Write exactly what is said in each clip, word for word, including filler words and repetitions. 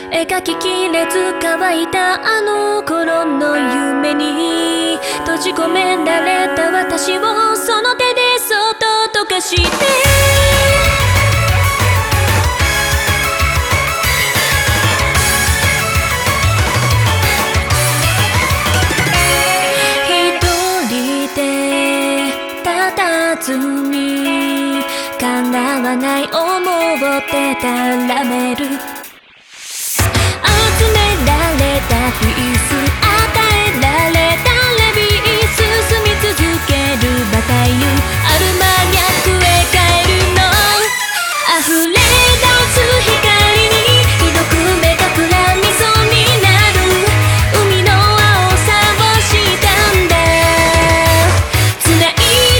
描ききれず乾いたあの頃の夢に閉じ込められた私をその手でそっと溶かしてずに叶わない思ってたらめる集められたピース与えられたレビー進み続けるバタイユアルマニャックへ帰るの溢れ出す光にひどく目がくらみそうになる海の青さをしたんだ繋い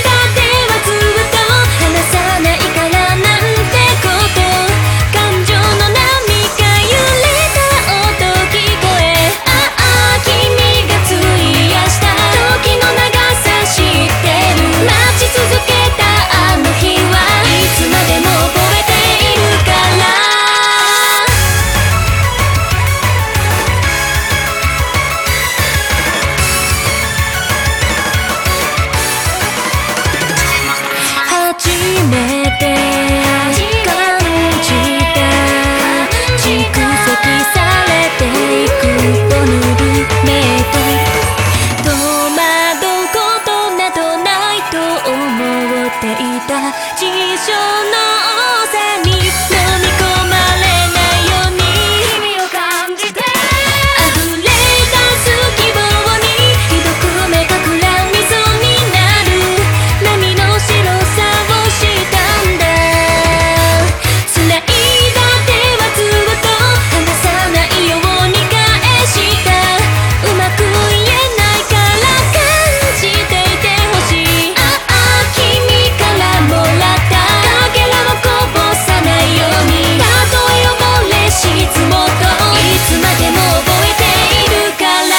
地上の王座に飲み込まれないように君を感じて溢れ出す希望にひどく目がくらみそうになる波の白さをしたんだ繋いだ手はずっと離さないように返したうまく言えないから感じていてほしいああ君からもらったかけらをこぼさないようにたとえ溺れ沈もうといつまでも覚えているから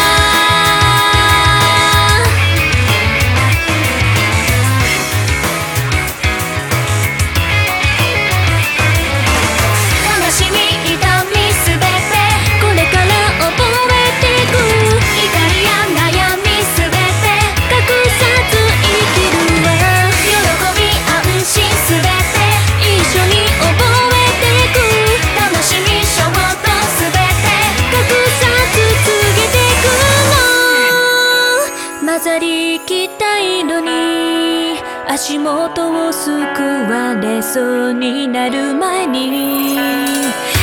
悲しみ痛みすべてこれから覚えてく怒りや悩みすべて隠さず生きるわ喜び安心すべて一緒に覚えてく楽しみ衝動すべて隠さず告げてくの混ざりきった色に足元をすくわれそうになる前に